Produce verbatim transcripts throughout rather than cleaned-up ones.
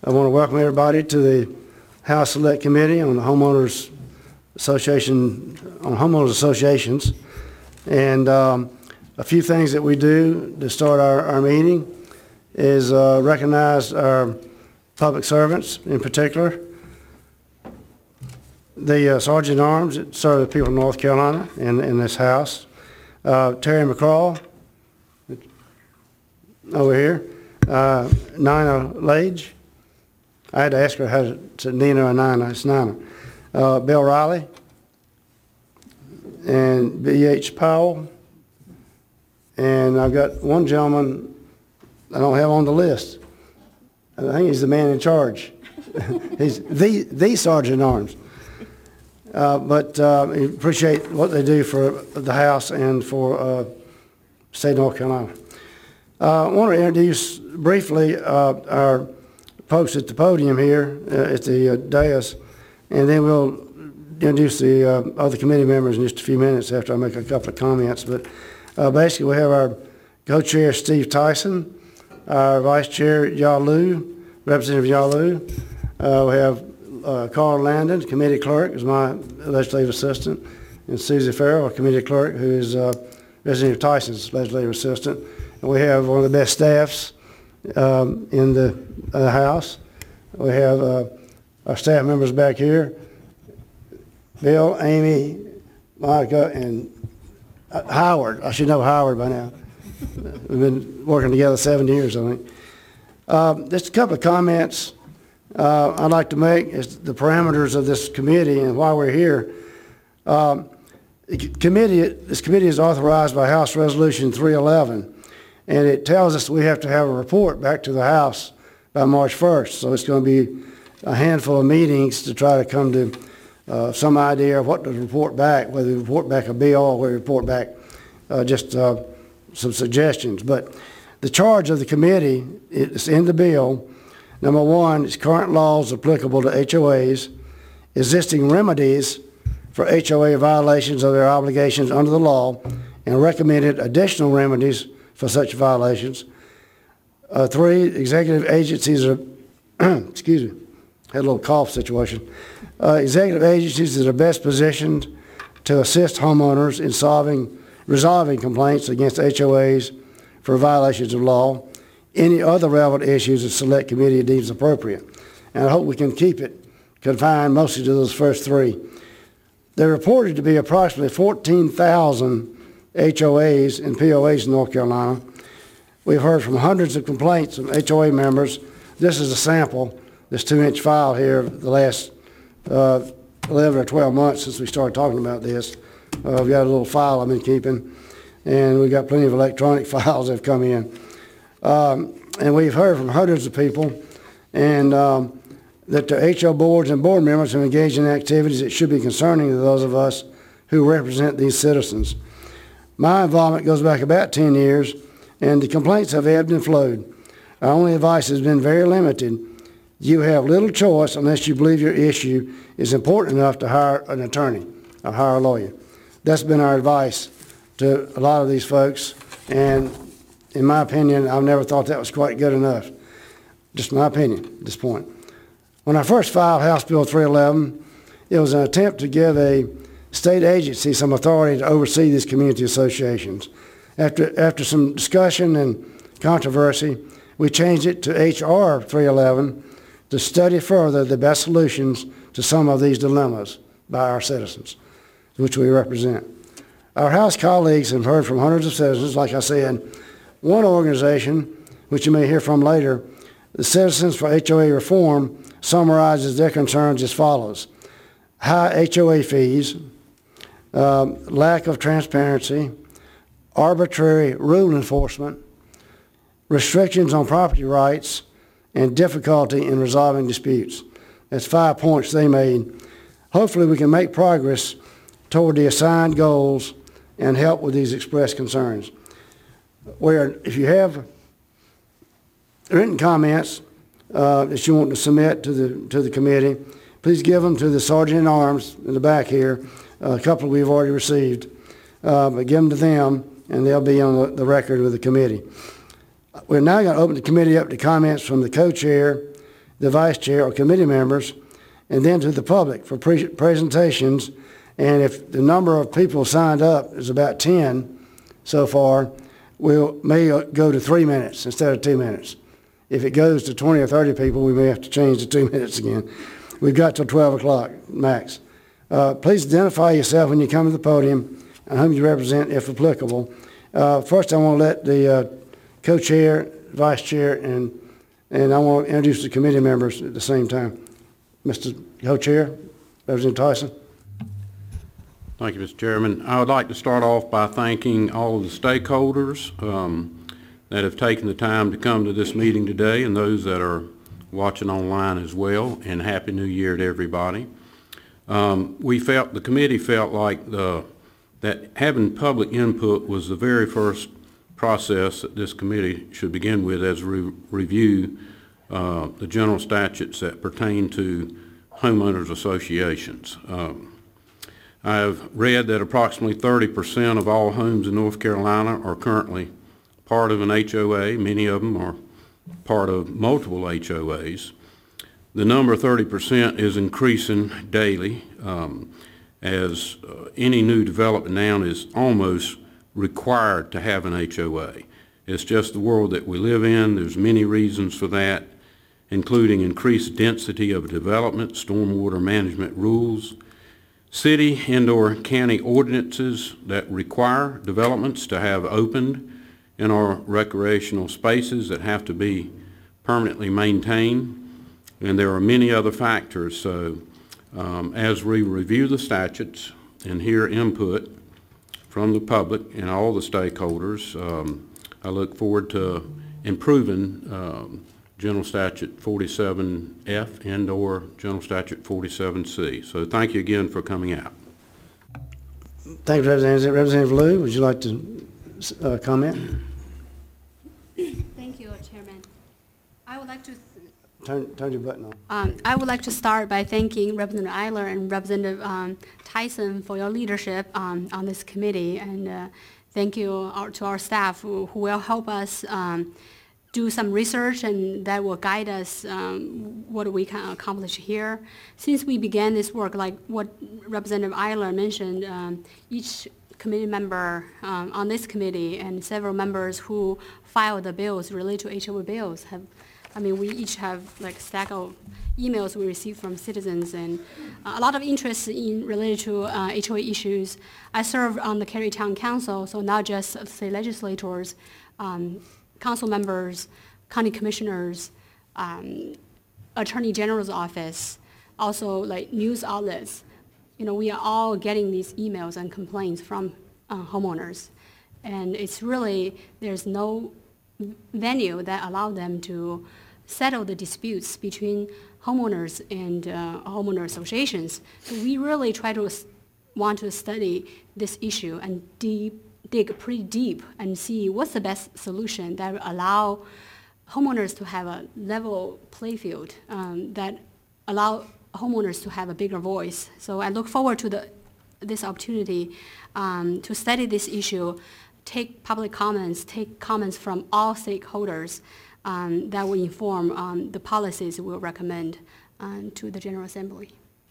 I want to welcome everybody to the House Select Committee on the Homeowners Association, on Homeowners Associations. And um, a few things that we do to start our, our meeting is uh, recognize our public servants in particular. The uh, Sergeant at Arms that serve the people of North Carolina in, in this House. Uh, Terry McCraw, over here. Uh, Nina Lage. I had to ask her how to say Nina or Nina. It's Nina. Uh, Bill Riley. And B H Powell. And I've got one gentleman I don't have on the list. I think he's the man in charge. He's the, the Sergeant at Arms. Uh, but uh, we appreciate what they do for the House and for uh, the state of North Carolina. Uh, I want to introduce briefly uh, our folks at the podium here uh, at the uh, dais, and then we'll introduce the uh, other committee members in just a few minutes after I make a couple of comments. But uh, basically, we have our co-chair, Steve Tyson, our vice chair, Yalu, Representative Yalu. Uh, we have uh, Carl Landon, committee clerk, is my legislative assistant, and Susie Farrell, committee clerk, who is uh, Representative Tyson's legislative assistant. And we have one of the best staffs um, in the uh, House. We have uh, our staff members back here, Bill, Amy, Monica, and uh, Howard. I should know Howard by now. We've been working together seven years, I think. Um, just a couple of comments uh, I'd like to make is the parameters of this committee and why we're here. Um, the committee, this committee is authorized by House Resolution three eleven, and it tells us we have to have a report back to the House by March first. So it's going to be a handful of meetings to try to come to uh, some idea of what to report back, whether we report back a bill or whether we report back uh, just uh, some suggestions. But the charge of the committee is in the bill. Number one is current laws applicable to H O As, existing remedies for H O A violations of their obligations under the law, and recommended additional remedies for such violations. Uh, three, executive agencies are, excuse me, had a little cough situation. Uh, executive agencies that are best positioned to assist homeowners in solving, resolving complaints against H O As for violations of law, any other relevant issues the select committee deems appropriate. And I hope we can keep it confined mostly to those first three. They're reported to be approximately fourteen thousand H O As and P O As in North Carolina. We've heard from hundreds of complaints from H O A members. This is a sample, this two-inch file here, the last uh, eleven or twelve months since we started talking about this. Uh, we've got a little file I've been keeping, and we've got plenty of electronic files that have come in. Um, and we've heard from hundreds of people, and um, that the H O boards and board members have engaged in activities that should be concerning to those of us who represent these citizens. My involvement goes back about ten years, and the complaints have ebbed and flowed. Our only advice has been very limited. You have little choice unless you believe your issue is important enough to hire an attorney or hire a lawyer. That's been our advice to a lot of these folks, and in my opinion, I've never thought that was quite good enough. Just my opinion at this point. When I first filed House Bill three eleven, it was an attempt to give a state agency some authority to oversee these community associations. After, after some discussion and controversy, we changed it to H R three eleven to study further the best solutions to some of these dilemmas by our citizens, which we represent. Our House colleagues have heard from hundreds of citizens, like I said. One organization, which you may hear from later, the Citizens for H O A Reform, summarizes their concerns as follows. High H O A fees, um, lack of transparency, arbitrary rule enforcement, restrictions on property rights, and difficulty in resolving disputes. That's five points they made. Hopefully we can make progress toward the assigned goals and help with these expressed concerns. Where if you have written comments uh, that you want to submit to the to the committee, please give them to the Sergeant at Arms in the back here. Uh, a couple we've already received, uh, but give them to them, and they'll be on the, the record with the committee. We're now going to open the committee up to comments from the co-chair the vice chair or committee members, and then to the public for pre presentations. And if the number of people signed up is about ten so far, we'll may go to three minutes instead of two minutes. If it goes to twenty or thirty people, we may have to change to two minutes again. We've got till twelve o'clock max. Uh, please identify yourself when you come to the podium and whom you represent, if applicable. Uh, first, I want to let the uh, co-chair, vice chair, and and I want to introduce the committee members at the same time. Mister Co-chair, Representative Tyson. Thank you, Mister Chairman. I would like to start off by thanking all of the stakeholders um, that have taken the time to come to this meeting today, and those that are watching online as well, and Happy New Year to everybody. Um, we felt, the committee felt like the, that having public input was the very first process that this committee should begin with as we review uh, the general statutes that pertain to homeowners associations. Um, I've read that approximately thirty percent of all homes in North Carolina are currently part of an H O A. Many of them are part of multiple H O As. The number thirty percent is increasing daily um, as uh, any new development now is almost required to have an H O A. It's just the world that we live in. There's many reasons for that, including increased density of development, stormwater management rules, city and/or county ordinances that require developments to have opened in our recreational spaces that have to be permanently maintained, and there are many other factors. So um, as we review the statutes and hear input from the public and all the stakeholders, um, I look forward to improving um, General Statute forty-seven F and or General Statute forty-seven C. So thank you again for coming out. Thank you, Representative. Representative Liu, would you like to uh, comment? Thank you, Chairman. I would like to Turn, turn your button on. um, I would like to start by thanking Representative Eiler and Representative um, Tyson for your leadership um, on this committee, and uh, thank you our, to our staff who, who will help us um, do some research and that will guide us um, what we can accomplish here. Since we began this work, like what Representative Eiler mentioned, um, each committee member um, on this committee and several members who filed the bills related to H O A bills have, I mean, we each have like a stack of emails we received from citizens and uh, a lot of interest in related to uh, H O A issues. I serve on the Cary Town Council, so not just uh, say legislators, um, council members, county commissioners, um, attorney general's office, also like news outlets. You know, we are all getting these emails and complaints from uh, homeowners. And it's really, there's no venue that allow them to settle the disputes between homeowners and uh, homeowner associations. So we really try to want to study this issue and deep, dig pretty deep and see what's the best solution that will allow homeowners to have a level play field, um, that allow homeowners to have a bigger voice. So I look forward to the, this opportunity um, to study this issue, take public comments, take comments from all stakeholders um, that will inform um, the policies we'll recommend um, to the General Assembly.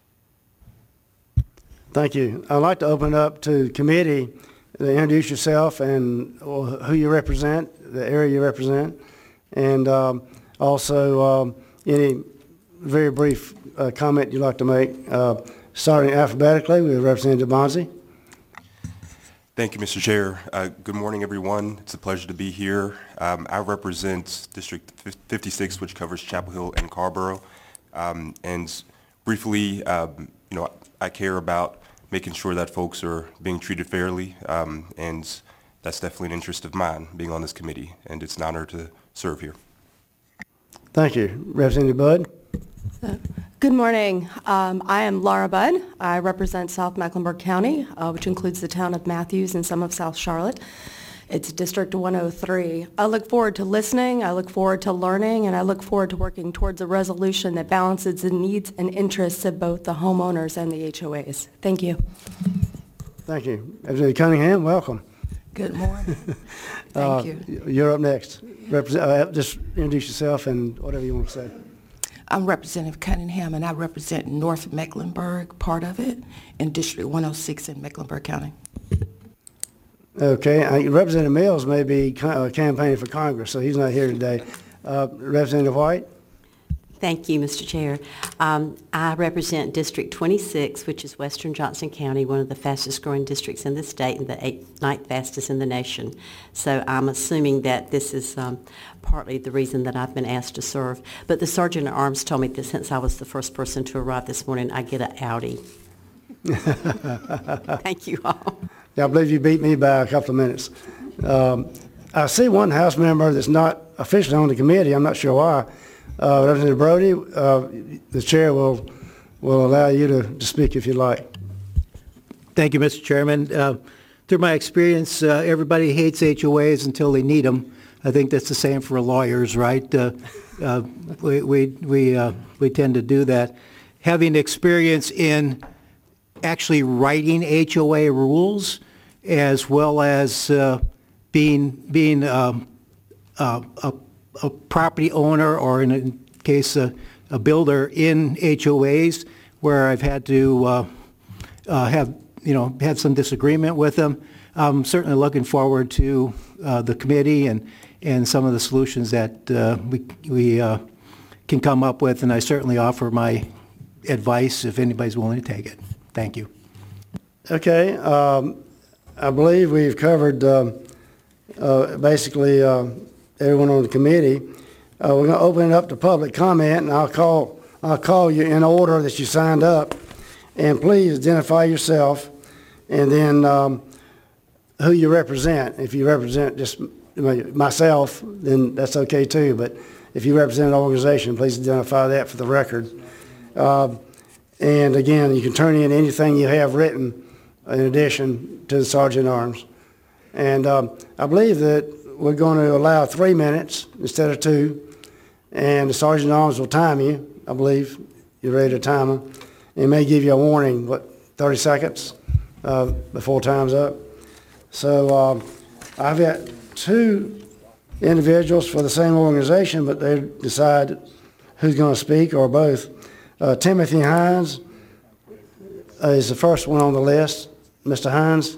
Thank you. I'd like to open up to committee. Introduce yourself and who you represent, the area you represent, and um, also um, any very brief uh, comment you'd like to make. Uh, starting alphabetically with Representative Bonzi. Thank you, Mister Chair. Uh, good morning, everyone. It's a pleasure to be here. Um, I represent District fifty-six, which covers Chapel Hill and Carrboro. Um, and briefly, um, you know, I care about making sure that folks are being treated fairly, um, and that's definitely an interest of mine, being on this committee, and it's an honor to serve here. Thank you. Representative Budd. Uh, good morning. Um, I am Laura Budd. I represent South Mecklenburg County, uh, which includes the town of Matthews and some of South Charlotte. It's District one oh three. I look forward to listening, I look forward to learning, and I look forward to working towards a resolution that balances the needs and interests of both the homeowners and the H O As. Thank you. Thank you. Representative Cunningham, welcome. Good morning. Thank uh, you. You're up next. Represent, uh, just introduce yourself and whatever you want to say. I'm Representative Cunningham, and I represent North Mecklenburg, part of it, in District one oh six in Mecklenburg County. Okay, uh, Representative Mills may be ca- uh, campaigning for Congress, so he's not here today. Uh, Representative White? Thank you, Mister Chair. Um, I represent District twenty-six, which is Western Johnson County, one of the fastest-growing districts in the state and the eighth, ninth fastest in the nation. So I'm assuming that this is um, partly the reason that I've been asked to serve. But the Sergeant at Arms told me that since I was the first person to arrive this morning, I get an Audi. Thank you all. Yeah, I believe you beat me by a couple of minutes. Um, I see one House member that's not officially on the committee. I'm not sure why. Uh, Representative Brody, uh, the chair will will allow you to, to speak if you like. Thank you, Mister Chairman. Uh, through my experience, uh, everybody hates H O As until they need them. I think that's the same for lawyers, right? Uh, uh, we we we, uh, we tend to do that. Having experience in actually writing H O A rules, as well as uh, being being um, uh, a, a property owner, or in a case uh, a builder in H O As, where I've had to uh, uh, have you know had some disagreement with them. I'm certainly looking forward to uh, the committee and and some of the solutions that uh, we we uh, can come up with, and I certainly offer my advice if anybody's willing to take it. Thank you. Okay, um, I believe we've covered um, uh, basically uh, everyone on the committee. Uh, we're going to open it up to public comment, and I'll call I'll call you in order that you signed up. And please identify yourself, and then um, who you represent. If you represent just myself, then that's okay too. But if you represent an organization, please identify that for the record. Uh, and again, you can turn in anything you have written in addition to the Sergeant at Arms. And um, I believe that we're going to allow three minutes instead of two, and the Sergeant at Arms will time you, I believe. You're ready to time them. It may give you a warning, what, thirty seconds uh, before time's up. So um, I've got two individuals for the same organization, but they decide who's going to speak, or both. Uh, Timothy Hines uh, is the first one on the list. Mister Hines.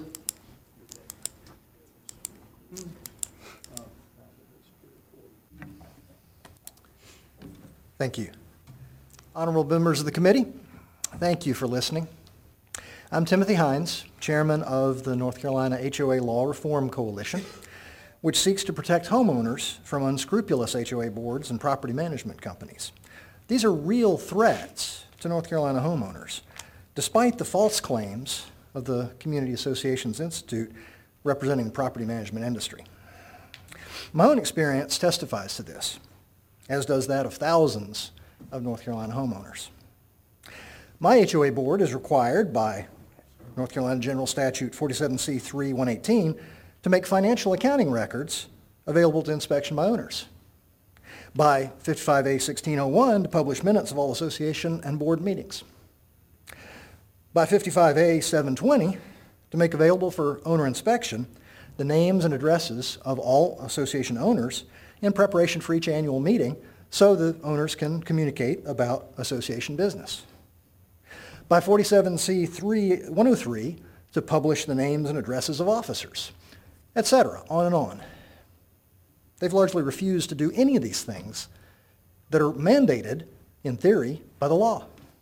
Thank you. Honorable members of the committee, thank you for listening. I'm Timothy Hines, chairman of the North Carolina H O A Law Reform Coalition, which seeks to protect homeowners from unscrupulous H O A boards and property management companies. These are real threats to North Carolina homeowners, despite the false claims of the Community Associations Institute representing the property management industry. My own experience testifies to this, as does that of thousands of North Carolina homeowners. My H O A board is required by North Carolina General Statute forty-seven C three one eighteen to make financial accounting records available to inspection by owners, by fifty-five A sixteen oh one to publish minutes of all association and board meetings, by fifty-five A seven twenty to make available for owner inspection the names and addresses of all association owners in preparation for each annual meeting so that owners can communicate about association business, by forty-seven C one oh three to publish the names and addresses of officers, et cetera, on and on. They've largely refused to do any of these things that are mandated, in theory, by the law.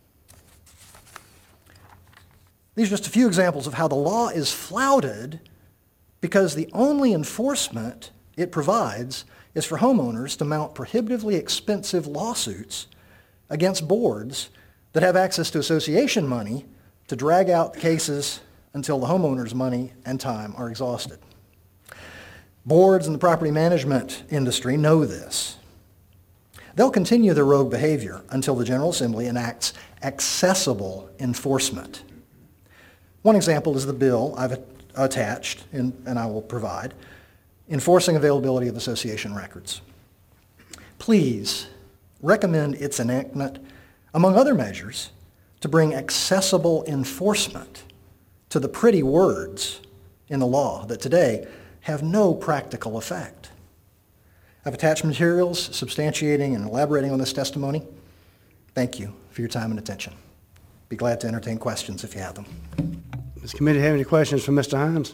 These are just a few examples of how the law is flouted because the only enforcement it provides is for homeowners to mount prohibitively expensive lawsuits against boards that have access to association money to drag out cases until the homeowner's money and time are exhausted. Boards in the property management industry know this. They'll continue their rogue behavior until the General Assembly enacts accessible enforcement. One example is the bill I've attached, and, and I will provide, enforcing availability of association records. Please recommend its enactment, among other measures, to bring accessible enforcement to the pretty words in the law that today have no practical effect. I've attached materials substantiating and elaborating on this testimony. Thank you for your time and attention. Be glad to entertain questions if you have them. Does the committee have any questions for Mister Hines?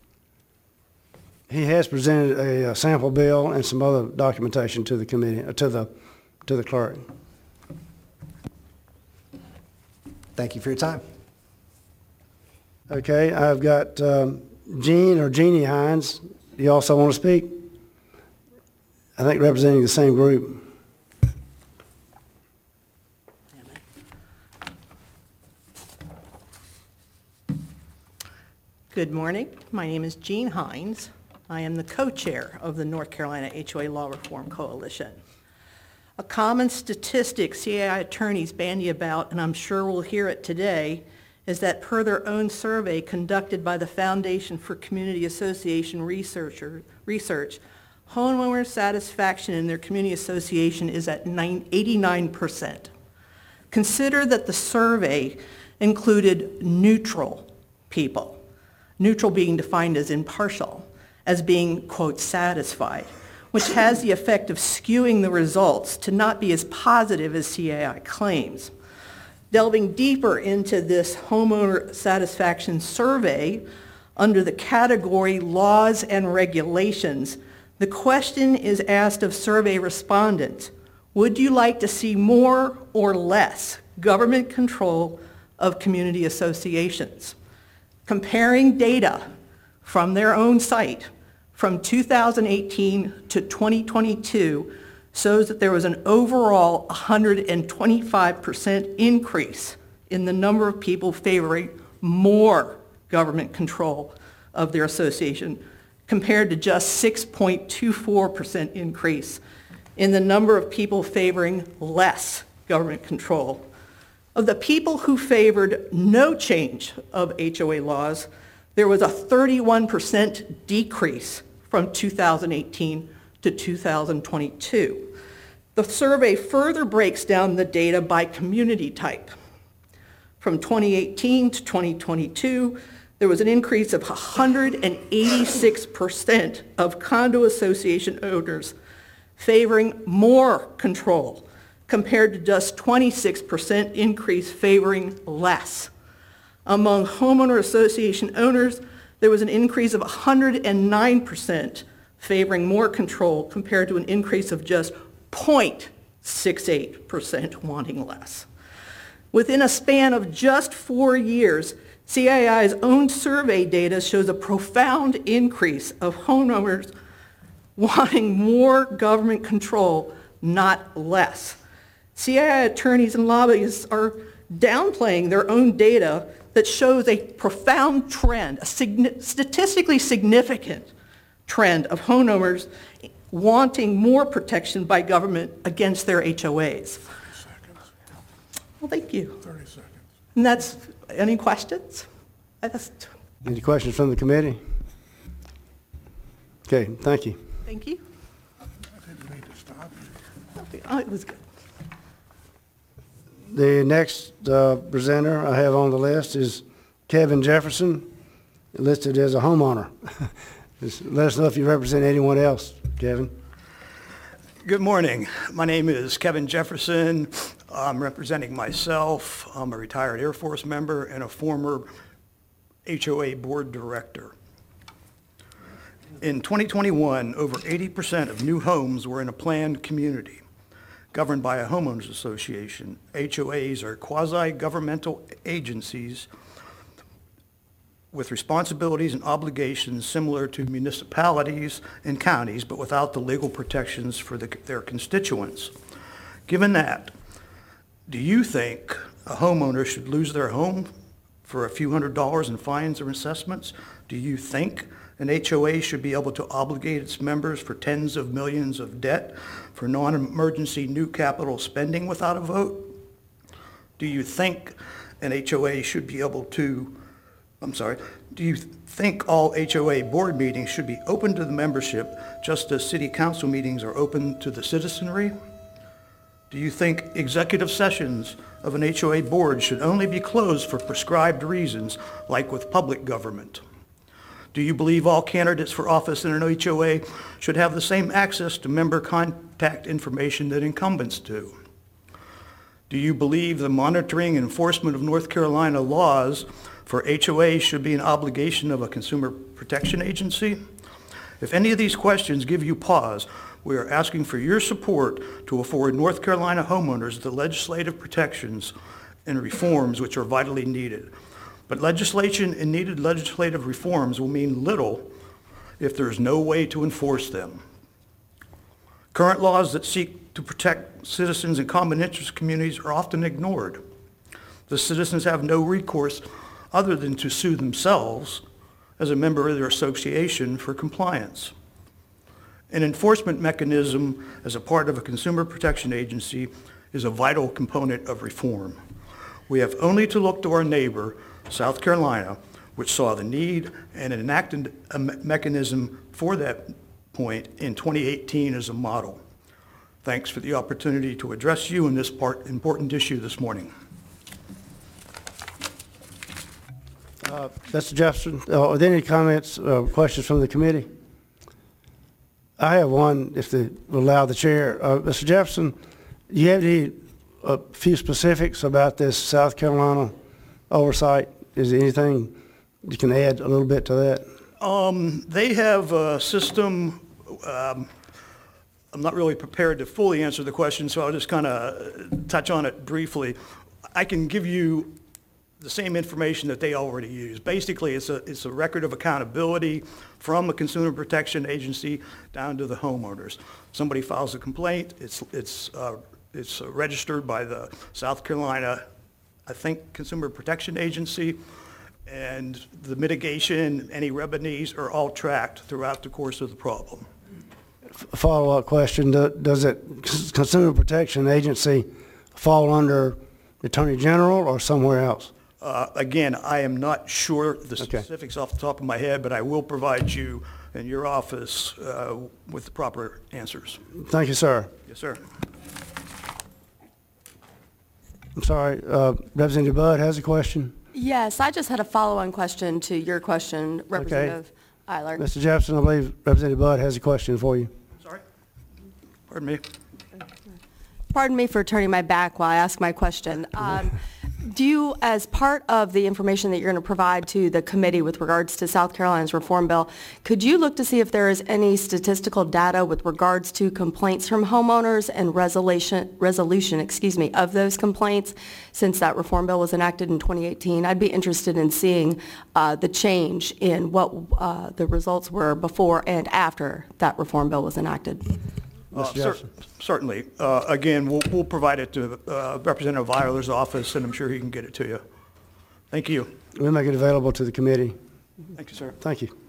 He has presented a, uh sample bill and some other documentation to the committee, uh, to the, to the clerk. Thank you for your time. Okay, I've got um, Jean or Jeannie Hines. Do you also want to speak? I think representing the same group. Good morning. My name is Jean Hines. I am the co-chair of the North Carolina H O A Law Reform Coalition. A common statistic C A I attorneys bandy about, and I'm sure we'll hear it today, is that per their own survey conducted by the Foundation for Community Association Researcher, Research, homeowner satisfaction in their community association is at eighty-nine percent. Consider that the survey included neutral people, neutral being defined as impartial, as being, quote, satisfied, which has the effect of skewing the results to not be as positive as C A I claims. Delving deeper into this homeowner satisfaction survey, under the category laws and regulations, the question is asked of survey respondents, would you like to see more or less government control of community associations? Comparing data from their own site from two thousand eighteen to twenty twenty-two shows that there was an overall one hundred twenty-five percent increase in the number of people favoring more government control of their association, compared to just six point two four percent increase in the number of people favoring less government control. Of the people who favored no change of H O A laws, there was a thirty-one percent decrease from two thousand eighteen to two thousand twenty-two. The survey further breaks down the data by community type. From twenty eighteen to twenty twenty-two, there was an increase of one hundred eighty-six percent of condo association owners favoring more control, compared to just twenty-six percent increase favoring less. Among homeowner association owners, there was an increase of one hundred nine percent favoring more control, compared to an increase of just zero point six eight percent wanting less. Within a span of just four years, C A I's own survey data shows a profound increase of homeowners wanting more government control, not less. C A I attorneys and lobbyists are downplaying their own data that shows a profound trend, a signi- statistically significant trend of homeowners wanting more protection by government against their H O As. thirty seconds. Well, thank you. thirty seconds. And that's, any questions? I just, Any questions from the committee? Okay, thank you. thank you. I didn't mean to stop you. Oh, it was good. The next uh, presenter I have on the list is Kevin Jefferson, listed as a homeowner. Just let us know if you represent anyone else, Kevin. Good morning. My name is Kevin Jefferson. I'm representing myself. I'm a retired Air Force member and a former H O A board director. In twenty twenty-one, over eighty percent of new homes were in a planned community governed by a homeowners association. H O As are quasi-governmental agencies with responsibilities and obligations similar to municipalities and counties, but without the legal protections for the, their constituents. Given that, do you think a homeowner should lose their home for a few hundred dollars in fines or assessments? Do you think an H O A should be able to obligate its members for tens of millions of debt for non-emergency new capital spending without a vote? Do you think an H O A should be able to I'm sorry, do you think all H O A board meetings should be open to the membership just as city council meetings are open to the citizenry? Do you think executive sessions of an H O A board should only be closed for prescribed reasons, like with public government? Do you believe all candidates for office in an H O A should have the same access to member contact information that incumbents do? Do you believe the monitoring and enforcement of North Carolina laws for H O As should be an obligation of a consumer protection agency? If any of these questions give you pause, we are asking for your support to afford North Carolina homeowners the legislative protections and reforms which are vitally needed. But legislation and needed legislative reforms will mean little if there is no way to enforce them. Current laws that seek to protect citizens in common interest communities are often ignored. The citizens have no recourse other than to sue themselves as a member of their association for compliance. An enforcement mechanism as a part of a consumer protection agency is a vital component of reform. We have only to look to our neighbor, South Carolina, which saw the need and enacted a me- mechanism for that point in twenty eighteen as a model. Thanks for the opportunity to address you in this part, important issue this morning. Uh, Mister Jefferson, uh, are there any comments, uh, questions from the committee? I have one, if they will allow the chair. Uh, Mister Jefferson, do you have any, a few specifics about this South Carolina oversight? Is there anything you can add a little bit to that? Um, they have a system, um, I'm not really prepared to fully answer the question, so I'll just kind of touch on it briefly. I can give you the same information that they already use. Basically, it's a, it's a record of accountability from a consumer protection agency down to the homeowners. Somebody files a complaint, it's, it's, uh, it's registered by the South Carolina, I think, Consumer Protection Agency, and the mitigation, any remedies are all tracked throughout the course of the problem. A follow-up question, do- does it, Consumer Protection Agency fall under Attorney General or somewhere else? Uh, Again, I am not sure the Okay. specifics off the top of my head, but I will provide you and your office uh, with the proper answers. Thank you, sir. Yes, sir. I'm sorry, uh, Representative Budd has a question? Yes, I just had a follow-on question to your question, Representative Eiler. Mister Jefferson, I believe Representative Budd has a question for you. Sorry? Pardon me? Pardon me for turning my back while I ask my question. Um, Do you, as part of the information that you're going to provide to the committee with regards to South Carolina's reform bill, could you look to see if there is any statistical data with regards to complaints from homeowners and resolution, resolution, excuse me, of those complaints since that reform bill was enacted in twenty eighteen? I'd be interested in seeing uh, the change in what uh, the results were before and after that reform bill was enacted. Uh, Mister cer- Jefferson. Certainly. Uh, Again, we'll, we'll provide it to uh, Representative Eiler's office, and I'm sure he can get it to you. Thank you. We'll make it available to the committee. Thank you, sir. Thank you.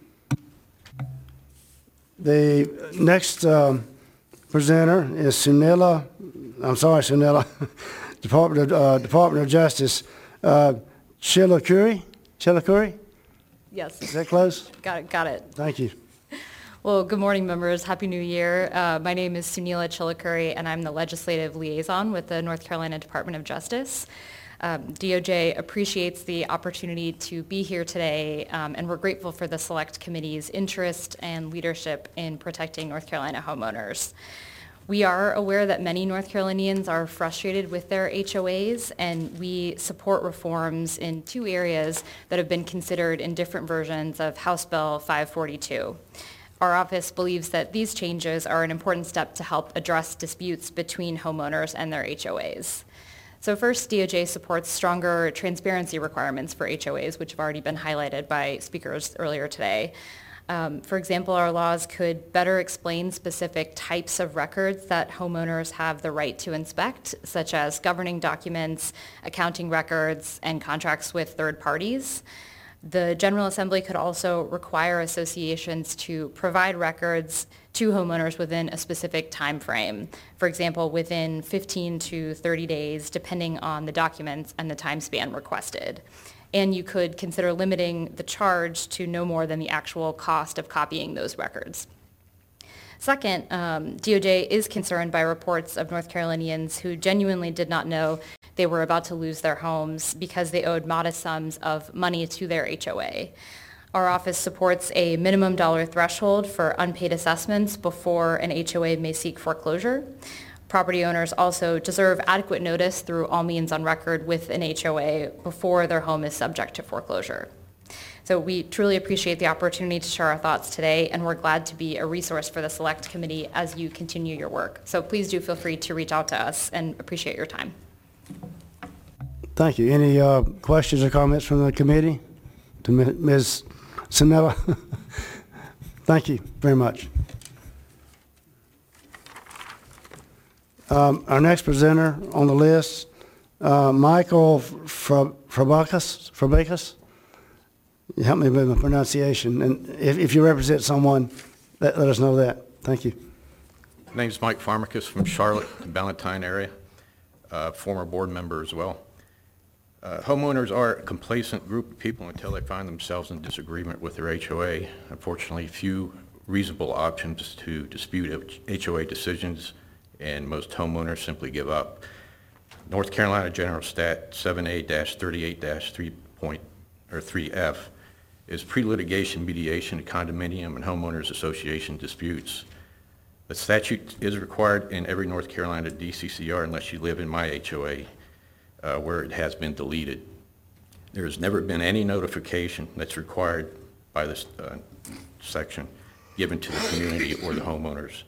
The next um, presenter is Sunila, I'm sorry, Sunila, Department of, uh, Department of Justice, uh, Chillicuri? Chillicuri? Yes, Is that close? got it, got it. Thank you. Well, good morning, members. Happy New Year. Uh, my name is Sunila Chillicuri, and I'm the legislative liaison with the North Carolina Department of Justice. Um, D O J appreciates the opportunity to be here today, um, and we're grateful for the Select Committee's interest and leadership in protecting North Carolina homeowners. We are aware that many North Carolinians are frustrated with their H O As, and we support reforms in two areas that have been considered in different versions of House Bill five forty-two. Our office believes that these changes are an important step to help address disputes between homeowners and their H O As. So first, D O J supports stronger transparency requirements for H O As, which have already been highlighted by speakers earlier today. Um, for example, our laws could better explain specific types of records that homeowners have the right to inspect, such as governing documents, accounting records, and contracts with third parties. The General Assembly could also require associations to provide records to homeowners within a specific time frame. For example, within fifteen to thirty days, depending on the documents and the time span requested. And you could consider limiting the charge to no more than the actual cost of copying those records. Second, um, D O J is concerned by reports of North Carolinians who genuinely did not know they were about to lose their homes because they owed modest sums of money to their H O A. Our office supports a minimum dollar threshold for unpaid assessments before an H O A may seek foreclosure. Property owners also deserve adequate notice through all means on record with an H O A before their home is subject to foreclosure. So we truly appreciate the opportunity to share our thoughts today, and we're glad to be a resource for the Select Committee as you continue your work. So please do feel free to reach out to us, and appreciate your time. Thank you. Any uh, questions or comments from the committee to Miz Sinella? Thank you very much. Um, our next presenter on the list, uh, Michael Frabakis. Frabakis. Help me with my pronunciation. And if, if you represent someone, let, let us know that. Thank you. My name is Mike Farmacus from Charlotte, the Ballantyne area, uh, former board member as well. Uh, homeowners are a complacent group of people until they find themselves in disagreement with their H O A. Unfortunately, few reasonable options to dispute H O A decisions, and most homeowners simply give up. North Carolina General Stat seven A thirty-eight three point or three F is pre-litigation mediation of condominium and homeowners association disputes. The statute is required in every North Carolina D C C R unless you live in my H O A, uh, where it has been deleted. There has never been any notification that's required by this uh, section given to the community or the homeowners.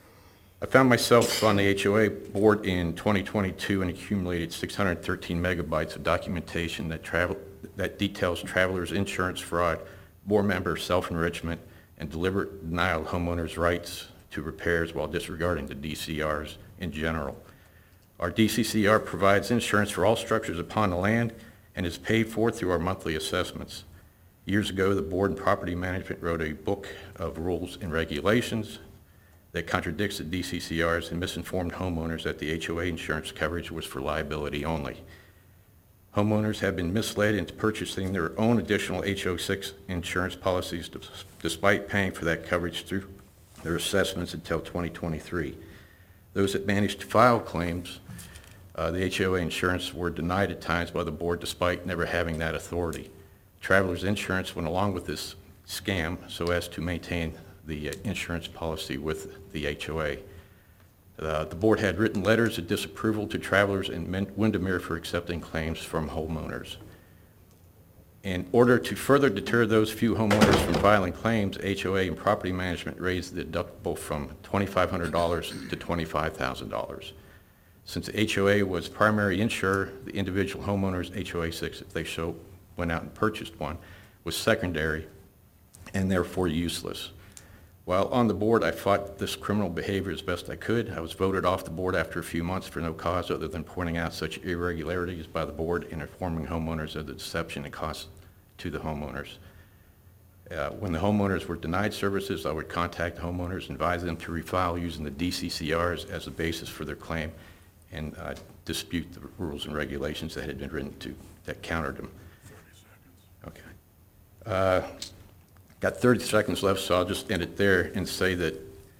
I found myself on the H O A board in twenty twenty-two and accumulated six hundred thirteen megabytes of documentation that travel that details travelers' insurance fraud, board member self-enrichment, and deliberate denial of homeowners' rights to repairs while disregarding the D C Rs in general. Our D C C R provides insurance for all structures upon the land and is paid for through our monthly assessments. Years ago, the board and property management wrote a book of rules and regulations that contradicts the D C C Rs and misinformed homeowners that the H O A insurance coverage was for liability only. Homeowners have been misled into purchasing their own additional H O six insurance policies despite paying for that coverage through their assessments until twenty twenty-three. Those that managed to file claims, uh, the H O A insurance were denied at times by the board despite never having that authority. Travelers Insurance went along with this scam so as to maintain the uh, insurance policy with the H O A. Uh, the board had written letters of disapproval to Travelers and Windermere for accepting claims from homeowners. In order to further deter those few homeowners from filing claims, H O A and property management raised the deductible from twenty-five hundred dollars to twenty-five thousand dollars. Since H O A was primary insurer, the individual homeowner's H O A six, if they so went out and purchased one, was secondary and therefore useless. While on the board, I fought this criminal behavior as best I could. I was voted off the board after a few months for no cause other than pointing out such irregularities by the board and informing homeowners of the deception and cost to the homeowners. Uh, when the homeowners were denied services, I would contact the homeowners and advise them to refile using the D C C Rs as a basis for their claim and uh, dispute the rules and regulations that had been written to that countered them. Okay. Uh, Got thirty seconds left, so I'll just end it there and say that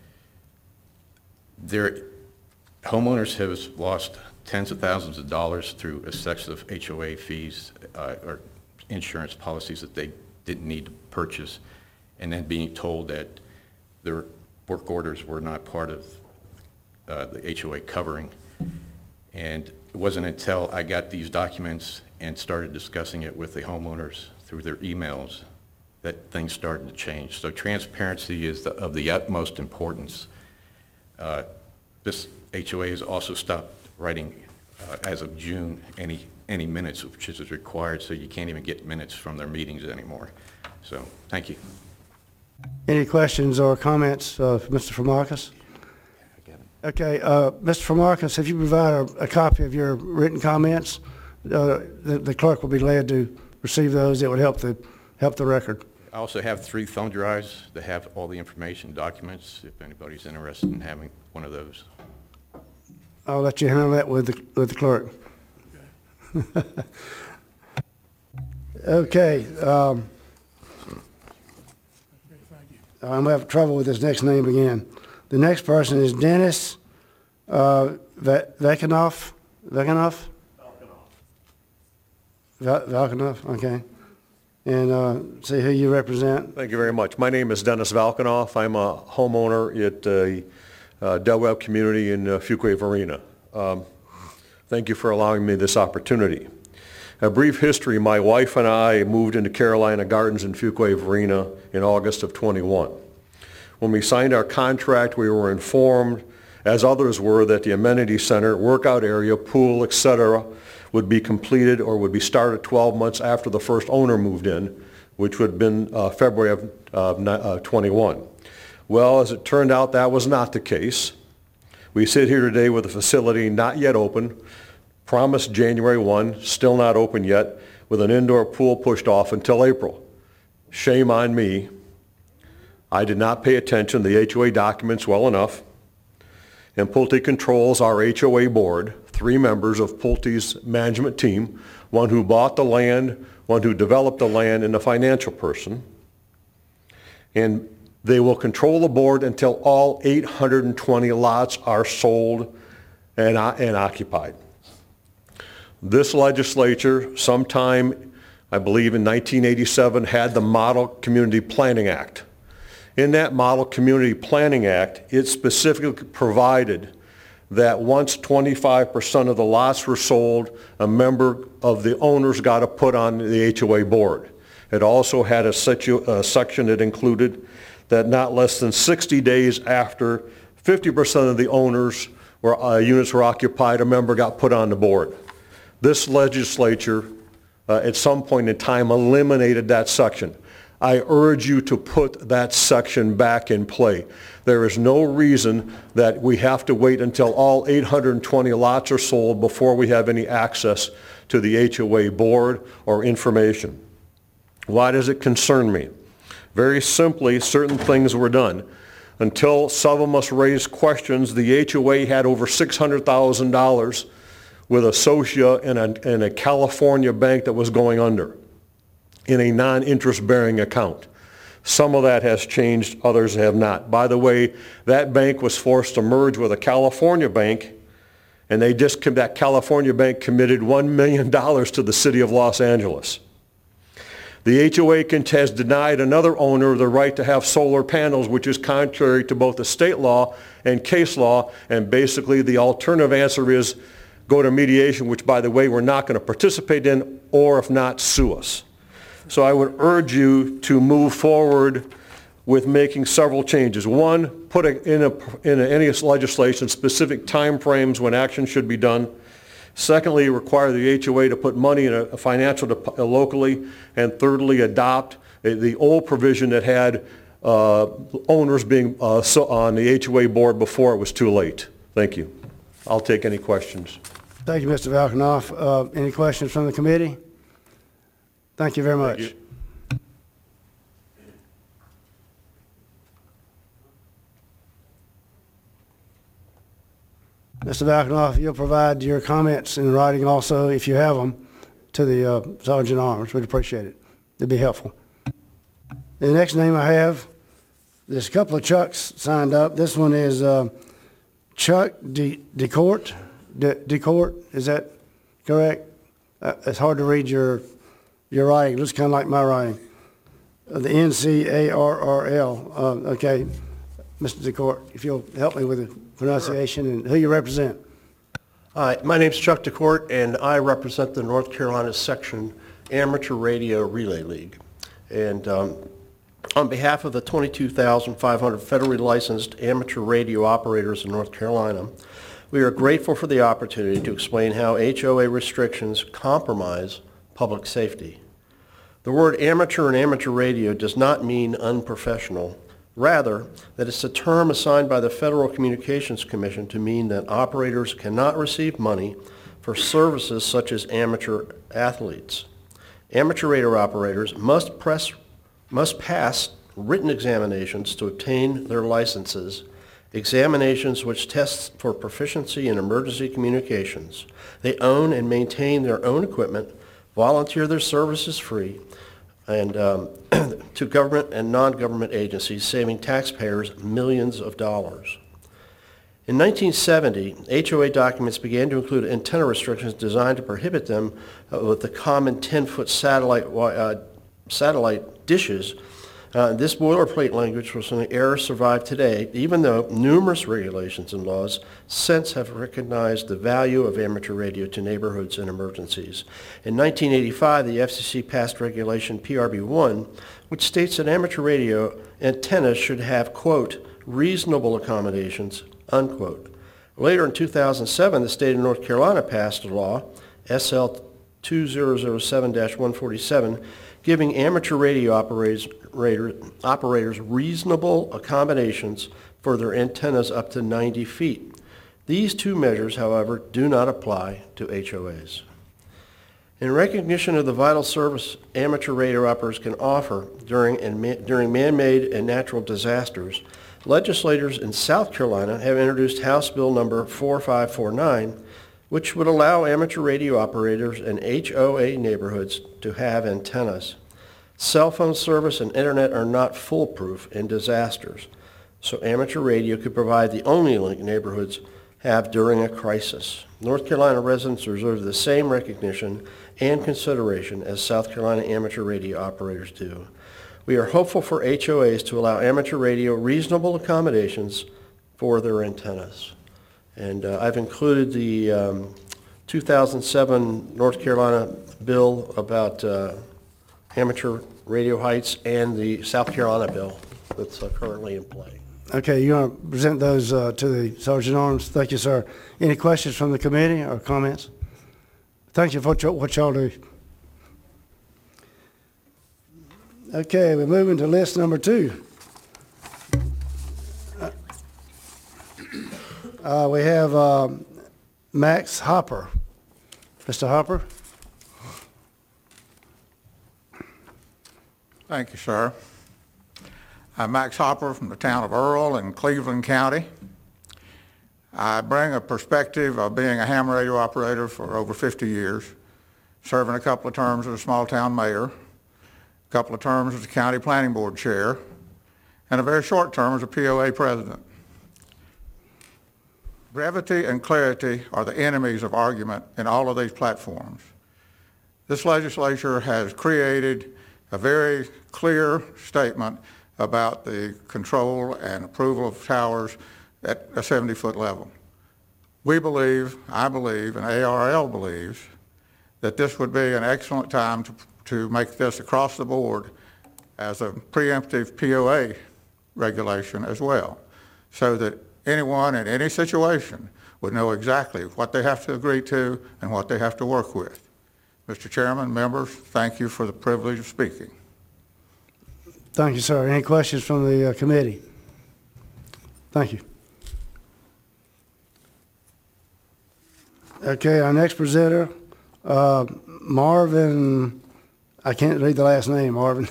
their homeowners have lost tens of thousands of dollars through excessive H O A fees uh, or insurance policies that they didn't need to purchase, and then being told that their work orders were not part of uh, the H O A covering. And it wasn't until I got these documents and started discussing it with the homeowners through their emails that things started to change. So transparency is the, of the utmost importance. Uh, this H O A has also stopped writing, uh, as of June, any, any minutes, which is required, so you can't even get minutes from their meetings anymore. So, thank you. Any questions or comments, uh, for Mister Farmacus? Okay, uh, Mister Farmacus, if you provide a, a copy of your written comments, uh, the, the clerk will be glad to receive those. It would help the, help the record. I also have three thumb drives that have all the information documents, if anybody's interested in having one of those. I'll let you handle that with the, with the clerk. Okay. Um, I'm going to have trouble with this next name again. The next person is Dennis uh, Vakanoff. Vakanoff? Valkanoff. Valkanoff, okay. And uh, see who you represent. Thank you very much. My name is Dennis Valkanoff. I'm a homeowner at uh, uh, Del Webb community in uh, Fuquay-Varina. Um, thank you for allowing me this opportunity. A brief history, my wife and I moved into Carolina Gardens in Fuquay-Varina in August of twenty-one. When we signed our contract, we were informed, as others were, that the amenity center, workout area, pool, et cetera, would be completed or would be started twelve months after the first owner moved in, which would have been uh, February of uh, twenty-one. Well, as it turned out, that was not the case. We sit here today with a facility not yet open, promised January first, still not open yet, with an indoor pool pushed off until April. Shame on me. I did not pay attention to the H O A documents well enough. And Pulte controls our H O A board, three members of Pulte's management team, one who bought the land, one who developed the land, and a financial person. And they will control the board until all eight hundred twenty lots are sold and, and occupied. This legislature, sometime, I believe in nineteen eighty-seven, had the Model Community Planning Act. In that Model Community Planning Act, it specifically provided that once twenty-five percent of the lots were sold, a member of the owners got to put on the H O A board. It also had a, situ, a section that included that not less than sixty days after fifty percent of the owners were, uh, units were occupied, a member got put on the board. This legislature, uh, at some point in time, eliminated that section. I urge you to put that section back in play. There is no reason that we have to wait until all eight hundred twenty lots are sold before we have any access to the H O A board or information. Why does it concern me? Very simply, certain things were done. Until some of us raised questions, the H O A had over six hundred thousand dollars with a Socia and a, and a California bank that was going under in a non-interest bearing account. Some of that has changed, others have not. By the way, that bank was forced to merge with a California bank, and they just, that California bank committed one million dollars to the city of Los Angeles. The H O A has denied another owner the right to have solar panels, which is contrary to both the state law and case law, and basically the alternative answer is go to mediation, which, by the way, we're not going to participate in, or if not, sue us. So I would urge you to move forward with making several changes. One, put a, in, a, in a, any legislation specific timeframes when action should be done. Secondly, require the H O A to put money in a, a financial dep- uh, locally. And thirdly, adopt a, the old provision that had uh, owners being uh, so on the H O A board before it was too late. Thank you. I'll take any questions. Thank you, Mister Valkanoff. Uh, any questions from the committee? Thank you very much. Thank you. Mister Valkanoff, you'll provide your comments in writing also, if you have them, to the uh, Sergeant at Arms. We'd appreciate it. It'd be helpful. The next name I have, there's a couple of Chucks signed up. This one is uh, Chuck De- DeCourt. De- DeCourt, is that correct? Uh, it's hard to read your your writing. It looks kind of like my writing. Uh, the N C A R R L. Uh, okay, Mister DeCourt, if you'll help me with the pronunciation and who you represent. Hi, my name's Chuck DeCourt, and I represent the North Carolina Section Amateur Radio Relay League. And um, on behalf of the twenty-two thousand five hundred federally licensed amateur radio operators in North Carolina, we are grateful for the opportunity to explain how H O A restrictions compromise public safety. The word amateur in amateur radio does not mean unprofessional. Rather, that it's a term assigned by the Federal Communications Commission to mean that operators cannot receive money for services such as amateur athletes. Amateur radio operators must, press, must pass written examinations to obtain their licenses, examinations which test for proficiency in emergency communications. They own and maintain their own equipment, volunteer their services free, and um, to government and non-government agencies, saving taxpayers millions of dollars. In nineteen seventy, H O A documents began to include antenna restrictions designed to prohibit them uh, with the common ten-foot satellite, uh, satellite dishes Uh, This boilerplate language was an error survived today, even though numerous regulations and laws since have recognized the value of amateur radio to neighborhoods and emergencies. In nineteen eighty-five, the F C C passed Regulation P R B one, which states that amateur radio antennas should have, quote, reasonable accommodations, unquote. Later in two thousand seven, the state of North Carolina passed a law, S L two thousand seven dash one forty-seven, giving amateur radio operators, operators reasonable accommodations for their antennas up to ninety feet. These two measures, however, do not apply to H O As. In recognition of the vital service amateur radio operators can offer during, and ma- during man-made and natural disasters, legislators in South Carolina have introduced House Bill number four five four nine, which would allow amateur radio operators in H O A neighborhoods to have antennas. Cell phone service and internet are not foolproof in disasters, so amateur radio could provide the only link neighborhoods have during a crisis. North Carolina residents deserve the same recognition and consideration as South Carolina amateur radio operators do. We are hopeful for H O As to allow amateur radio reasonable accommodations for their antennas. And uh, I've included the um, two thousand seven North Carolina bill about uh, amateur radio heights and the South Carolina bill that's uh, currently in play. Okay, you want to present those uh, to the Sergeant at Arms? Thank you, sir. Any questions from the committee or comments? Thank you for what y'all- what y'all do. Okay, we're moving to list number two. Uh, we have um, Max Hopper. Mister Hopper? Thank you, sir. I'm Max Hopper from the town of Earl in Cleveland County. I bring a perspective of being a ham radio operator for over fifty years, serving a couple of terms as a small town mayor, a couple of terms as a county planning board chair, and a very short term as a P O A president. Brevity and clarity are the enemies of argument in all of these platforms. This legislature has created a very clear statement about the control and approval of towers at a seventy-foot level. We believe, I believe, and A R L believes, that this would be an excellent time to, to make this across the board as a preemptive P O A regulation as well, so that anyone in any situation would know exactly what they have to agree to and what they have to work with. Mister Chairman, members, thank you for the privilege of speaking. Thank you, sir. Any questions from the uh, committee? Thank you. Okay, our next presenter, uh, Marvin, I can't read the last name, Marvin.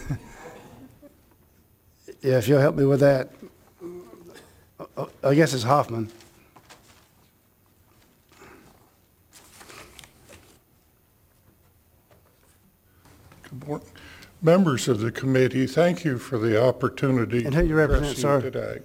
Yeah, if you'll help me with that. Uh, I guess it's Hoffman. Good morning. Members of the committee, thank you for the opportunity And who you to represent, address sir? you today.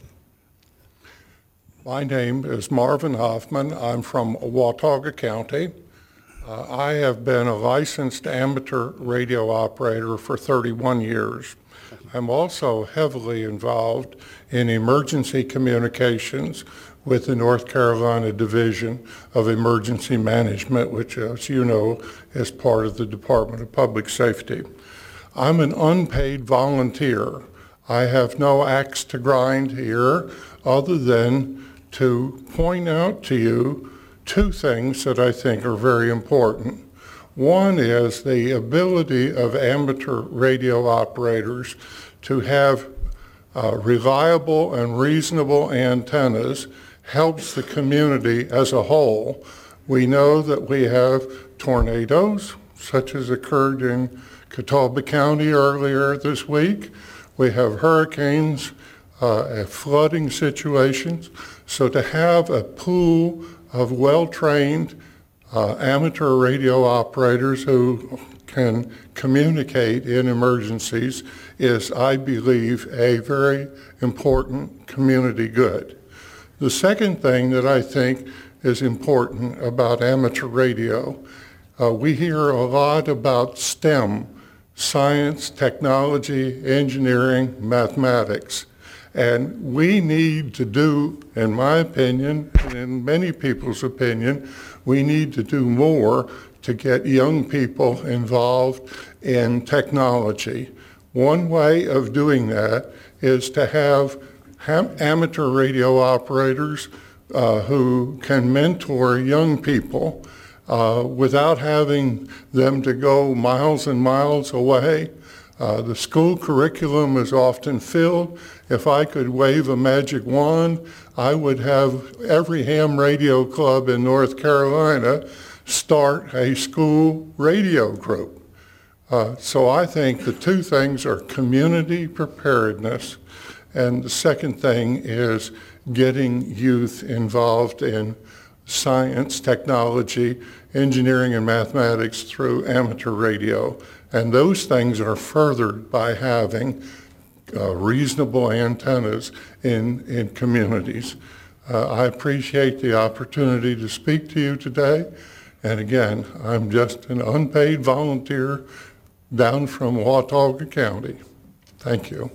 My name is Marvin Hoffman. I'm from Watauga County. Uh, I have been a licensed amateur radio operator for thirty-one years. I'm also heavily involved in emergency communications with the North Carolina Division of Emergency Management, which, as you know, is part of the Department of Public Safety. I'm an unpaid volunteer. I have no axe to grind here other than to point out to you two things that I think are very important. One is the ability of amateur radio operators to have uh, reliable and reasonable antennas helps the community as a whole. We know that we have tornadoes, such as occurred in Catawba County earlier this week. We have hurricanes, uh, flooding situations. So to have a pool of well-trained uh, amateur radio operators who can communicate in emergencies is, I believe, a very important community good. The second thing that I think is important about amateur radio, uh, we hear a lot about STEM science, technology, engineering, mathematics. And we need to do, in my opinion, and in many people's opinion, we need to do more to get young people involved in technology. One way of doing that is to have amateur radio operators uh, who can mentor young people uh, without having them to go miles and miles away. Uh, the school curriculum is often filled. If I could wave a magic wand, I would have every ham radio club in North Carolina start a school radio group. Uh, so I think the two things are community preparedness, and the second thing is getting youth involved in science, technology, engineering, and mathematics through amateur radio. And those things are furthered by having uh, reasonable antennas in, in communities. Uh, I appreciate the opportunity to speak to you today. And again, I'm just an unpaid volunteer down from Watauga County. Thank you.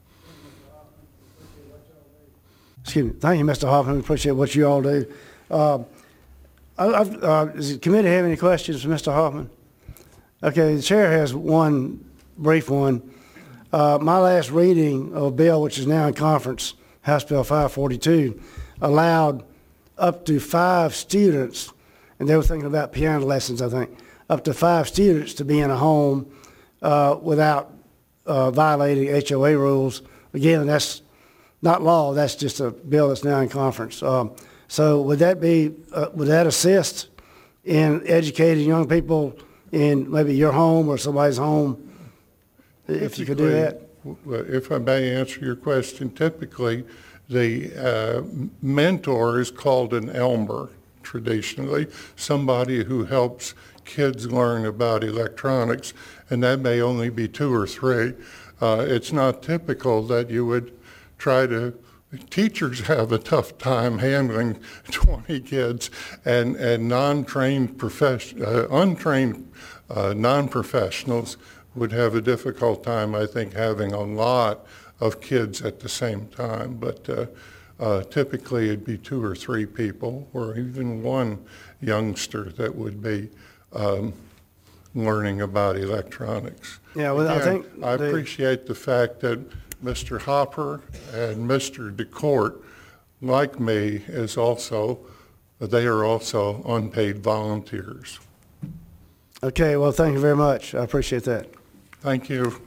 Excuse me. Thank you, Mister Hoffman. Appreciate what you all do. Uh, I, I've, uh, does the committee have any questions for Mister Hoffman? Okay, the chair has one brief one. Uh, my last reading of a bill, which is now in conference, House Bill five forty-two, allowed up to five students, and they were thinking about piano lessons, I think, up to five students to be in a home uh, without uh, violating H O A rules. Again, that's not law, that's just a bill that's now in conference. Um, so would that be, uh, would that assist in educating young people in maybe your home or somebody's home, if you could do that? If I may answer your question, typically the uh, mentor is called an Elmer traditionally, somebody who helps kids learn about electronics, and that may only be two or three. Uh, it's not typical that you would try to, teachers have a tough time handling twenty kids, and, and non-trained profession, uh, untrained uh, non-professionals would have a difficult time, I think, having a lot of kids at the same time. But uh, uh, typically it'd be two or three people, or even one youngster that would be um, learning about electronics. Yeah, well, Again, I think I the- appreciate the fact that Mister Hopper and Mister DeCourt, like me, is also, they are also unpaid volunteers. Okay, well, thank you very much. I appreciate that. Thank you.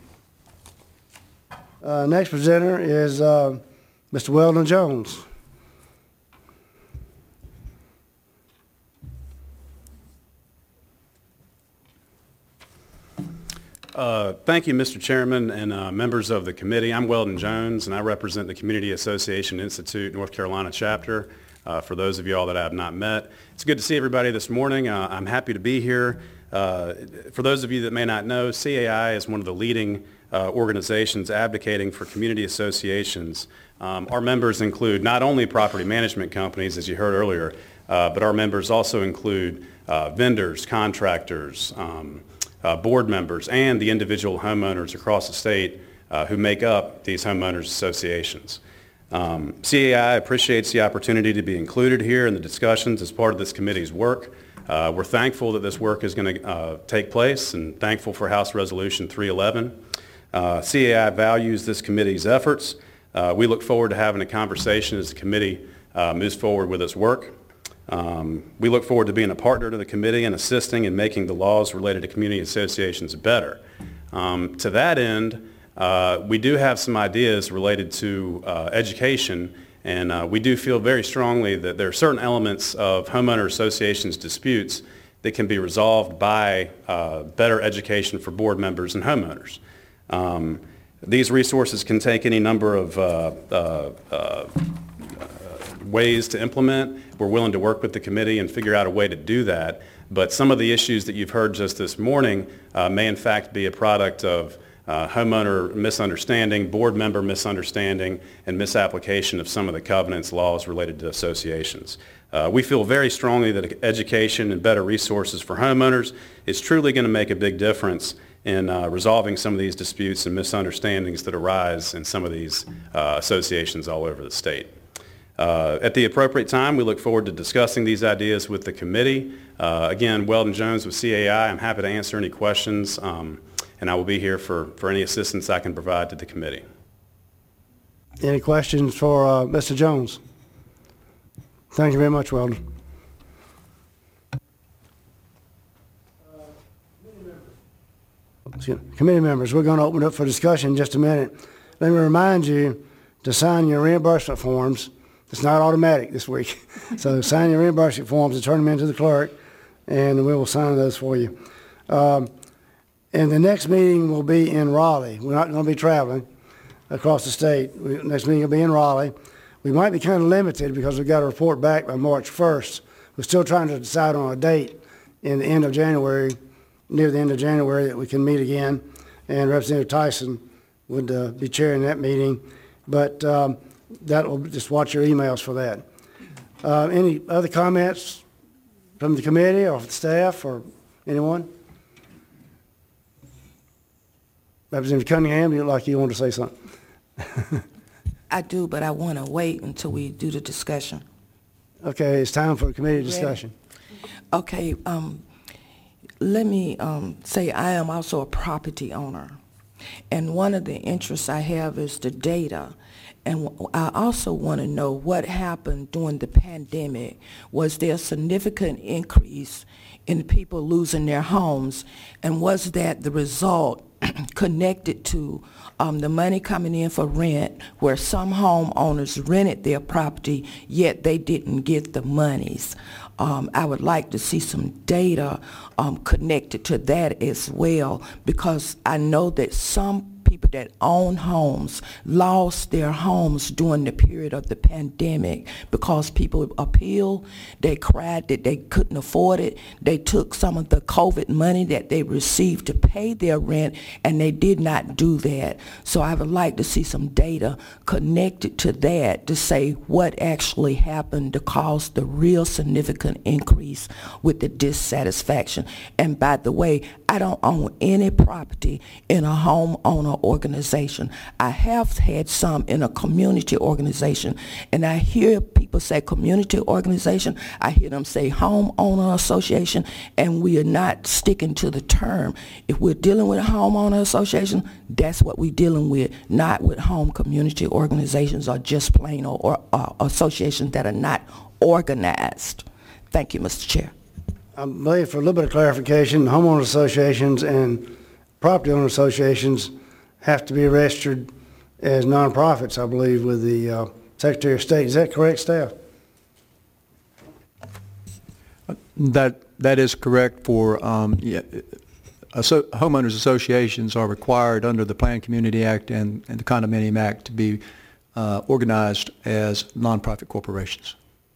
Uh, next presenter is uh, Mister Weldon Jones. Uh, Thank you, Mister Chairman and uh, members of the committee. I'm Weldon Jones, and I represent the Community Association Institute North Carolina chapter. Uh, for those of you all that I have not met, it's good to see everybody this morning. Uh, I'm happy to be here. Uh, for those of you that may not know, C A I is one of the leading uh, organizations advocating for community associations. Um, our members include not only property management companies, as you heard earlier, uh, but our members also include uh, vendors, contractors, um, Uh, board members, and the individual homeowners across the state uh, who make up these homeowners associations. Um, C A I appreciates the opportunity to be included here in the discussions as part of this committee's work. Uh, we're thankful that this work is going to uh, take place, and thankful for House Resolution three eleven. Uh, C A I values this committee's efforts. Uh, we look forward to having a conversation as the committee uh, moves forward with its work. Um, we look forward to being a partner to the committee and assisting in making the laws related to community associations better. Um, to that end, uh, we do have some ideas related to uh, education, and uh, we do feel very strongly that there are certain elements of homeowner associations disputes that can be resolved by uh, better education for board members and homeowners. Um, these resources can take any number of uh, uh, uh, ways to implement. We're willing to work with the committee and figure out a way to do that. But some of the issues that you've heard just this morning uh, may in fact be a product of uh, homeowner misunderstanding, board member misunderstanding, and misapplication of some of the covenants, laws related to associations. Uh, we feel very strongly that education and better resources for homeowners is truly going to make a big difference in uh, resolving some of these disputes and misunderstandings that arise in some of these uh, associations all over the state. Uh, at the appropriate time, we look forward to discussing these ideas with the committee. Uh, again, Weldon Jones with C A I. I'm happy to answer any questions, um, and I will be here for, for any assistance I can provide to the committee. Any questions for uh, Mister Jones? Thank you very much, Weldon. Committee members, we're going to open it up for discussion in just a minute. Let me remind you to sign your reimbursement forms. It's not automatic this week. So sign your reimbursement forms and turn them in to the clerk, and we will sign those for you. Um, and the next meeting will be in Raleigh. We're not going to be traveling across the state. We, next meeting will be in Raleigh. We might be kind of limited because we've got to report back by March first. We're still trying to decide on a date in the end of January, near the end of January, that we can meet again. And Representative Tyson would uh, be chairing that meeting. But um, that will just watch your emails for that. Uh, any other comments from the committee or the staff or anyone? Representative Cunningham, you look like you want to say something. I do, but I want to wait until we do the discussion. Okay, it's time for a committee discussion. Okay, um, let me um, say I am also a property owner. And one of the interests I have is the data. And I also want to know what happened during the pandemic. Was there a significant increase in people losing their homes? And was that the result connected to um, the money coming in for rent, where some homeowners rented their property, yet they didn't get the monies? Um, I would like to see some data um, connected to that as well, because I know that some people that own homes lost their homes during the period of the pandemic because people appealed, they cried that they couldn't afford it, they took some of the COVID money that they received to pay their rent, and they did not do that. So I would like to see some data connected to that to say what actually happened to cause the real significant increase with the dissatisfaction. And by the way, I don't own any property in a homeowner organization. I have had some in a community organization, and I hear people say community organization, I hear them say homeowner association, and we are not sticking to the term. If we're dealing with a homeowner association, that's what we're dealing with, not with home community organizations or just plain or, or, or associations that are not organized. Thank you, Mister Chair. I believe for a little bit of clarification, homeowner associations and property owner associations have to be registered as nonprofits, I believe, with the uh, Secretary of State. Is that correct, staff? That that is correct. For um, yeah, asso homeowners associations are required under the Planned Community Act and, and the Condominium Act to be uh, organized as nonprofit corporations.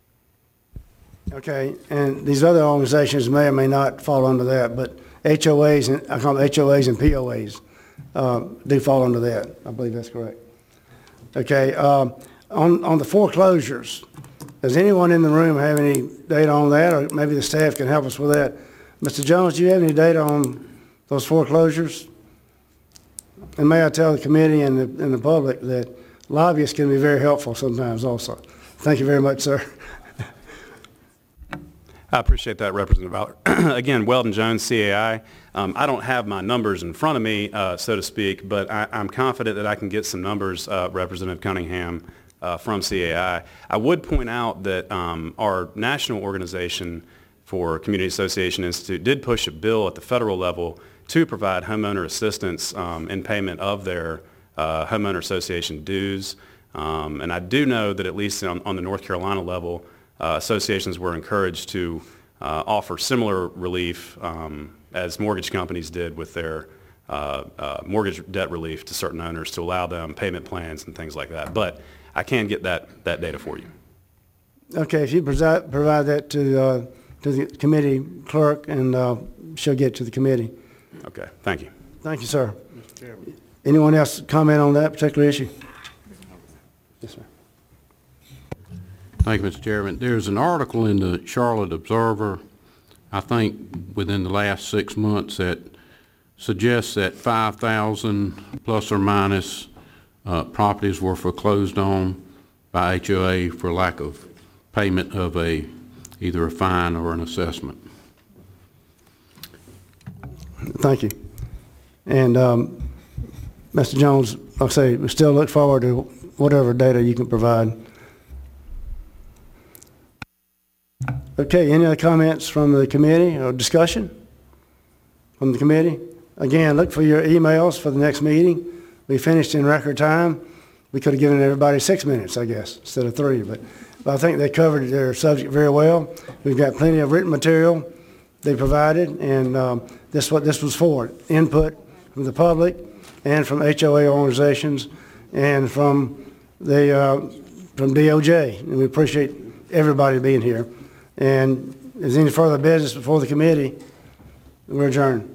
Okay, and these other organizations may or may not fall under that, but H O As, and I call them H O As and P O As, uh, do fall under that. I believe that's correct. Okay, um, on, on the foreclosures, does anyone in the room have any data on that, or maybe the staff can help us with that? Mister Jones, do you have any data on those foreclosures? And may I tell the committee and the, and the public that lobbyists can be very helpful sometimes also. Thank you very much, sir. I appreciate that, Representative Ballard. Again, Weldon Jones, C A I. Um, I don't have my numbers in front of me, uh, so to speak, but I, I'm confident that I can get some numbers, uh, Representative Cunningham, uh, from C A I. I would point out that um, our national organization for Community Association Institute did push a bill at the federal level to provide homeowner assistance um, in payment of their uh, homeowner association dues. Um, and I do know that at least on, on the North Carolina level, Uh, associations were encouraged to uh, offer similar relief um, as mortgage companies did with their uh, uh, mortgage debt relief to certain owners to allow them payment plans and things like that. But I can get that, that data for you. Okay, if you preside, provide that to, uh, to the committee clerk, and uh, she'll get to the committee. Okay, thank you. Thank you, sir. Anyone else comment on that particular issue? Yes, sir. Thank you, Mister Chairman. There's an article in the Charlotte Observer, I think within the last six months, that suggests that five thousand plus or minus uh, properties were foreclosed on by H O A for lack of payment of a either a fine or an assessment. Thank you. And um, Mister Jones, like I say, we still look forward to whatever data you can provide. Okay, any other comments from the committee or discussion from the committee? Again, look for your emails for the next meeting. We finished in record time. We could have given everybody six minutes, I guess, instead of three, but, but I think they covered their subject very well. We've got plenty of written material they provided, and um, this is what this was for, input from the public and from H O A organizations and from the uh, from D O J, and we appreciate everybody being here. And is there any further business before the committee? We're adjourned.